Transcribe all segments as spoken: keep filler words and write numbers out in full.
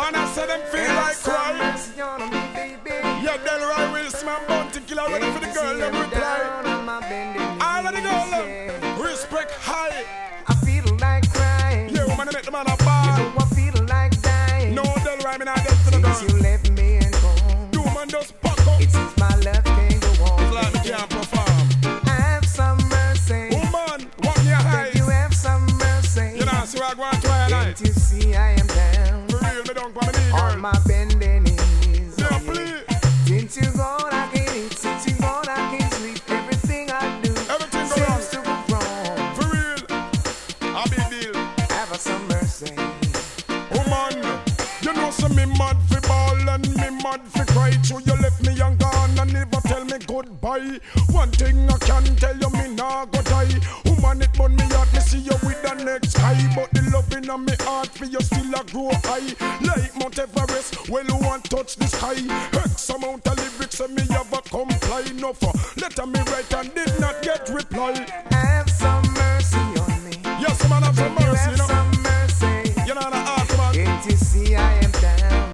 Man, I said them feel like crying. Yeah, Delroy Wilson, man, bounty killer, ready for the girl, them reply. All of the girls, them respect high. I feel like crying. Yeah, woman, they make the man a ball. You know I feel like dying. No, Delroy, me not dead to the girl. Since you left me and gone, you man just pack up. it seems my love can't go on. It's like me can't perform. Have some mercy. Woman, walk me a high. You have some mercy. You know, see what I go on try a night. Can't you see I am down? For real, me don't come in here, girl. On my bending knees. Yeah, Oh, please. Since you gone, I can't eat. Since you gone, I can't sleep. Everything I do Everything go seems to go wrong. For real, a big deal. Have some mercy. Woman, you know so me mad fi ball and me mad fi cry. So you left me and gone and never tell me goodbye. One thing I can tell you, me nah go die. Woman, it burn me heart, me see you with the next guy. But the love in me heart for you still a grow high. Like Mount Everest, well you want touch the sky. X amount of lyrics and me have a comply. No for letter me write and did not get reply. Have some mercy on me. Yes, man, have some mercy, You have you know. some mercy. You know the art, man. Can't you see I am down?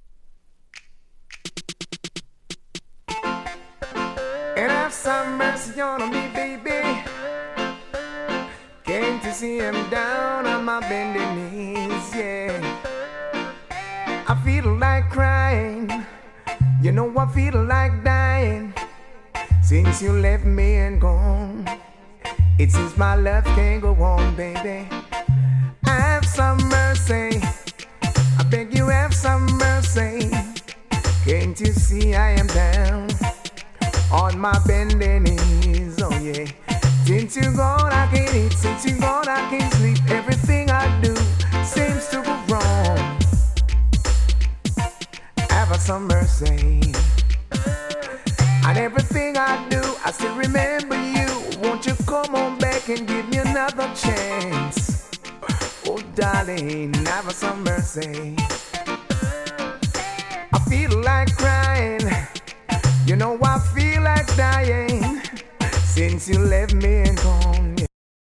And have some mercy on me, baby. Can't you see I'm down on my bending knees, yeah. I feel like crying. You know I feel like dying. Since you left me and gone, it seems my love can't go on, baby. Have some mercy. I beg you, have some mercy. Can't you see I am down on my bending knees? Oh yeah. Since you gone, I can't eat. Since you gone, I can't sleep. Everything I do seems to go wrong. Have some mercy. And everything I do, I still remember you. Won't you come on back and give me another chance? Oh, darling, have some mercy. I feel like crying. You know I feel like dying. Since you left me and gone.